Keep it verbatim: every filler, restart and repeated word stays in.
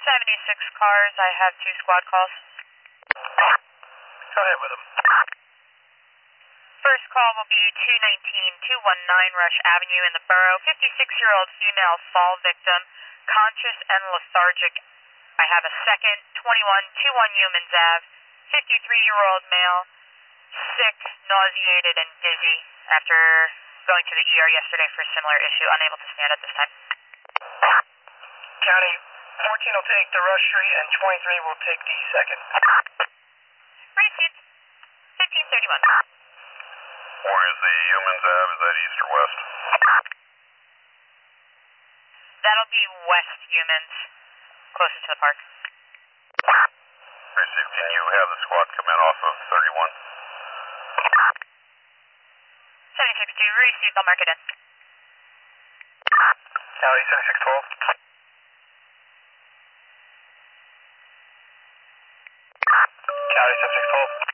seventy-six cars, I have two squad calls. Go ahead with them. First call will be two nineteen two nineteen Rush Avenue in the borough. fifty-six-year-old female fall victim, conscious and lethargic. I have a second, twenty-one twenty-one Humans Ave, fifty-three-year-old male, sick, nauseated, and dizzy after going to the E R yesterday for a similar issue, unable to stand at this time. County, fourteen will take the Rush Street and twenty-three will take the second. Received. fifteen thirty-one. Where is the Humans Ave? Is that east or west? That'll be West Humans, closest to the park. Received. Can you have the squad come in off of thirty-one? seventy-six two, received, I'll mark it in. County, seventy-six twelve. County, seventy-six twelve.